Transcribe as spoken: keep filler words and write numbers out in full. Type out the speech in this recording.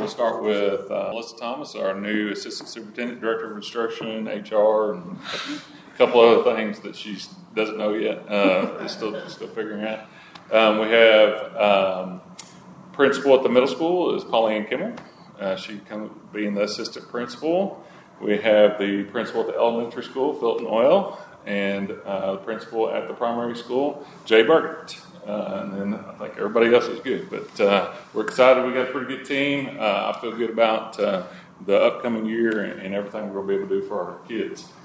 we'll start with uh, Melissa Thomas, our new Assistant Superintendent, Director of Instruction, H R, and a couple other things that she doesn't know yet. Uh, is still still figuring out. Um, we have um, principal at the middle school is Pauline Kimmel. Uh, she come being the assistant principal. We have the principal at the elementary school, Philton Oil, and uh, the principal at the primary school, Jay Burgett. Uh, and then I think everybody else is good. But uh, we're excited. We got a pretty good team. Uh, I feel good about uh, the upcoming year and, and everything we're going to be able to do for our kids.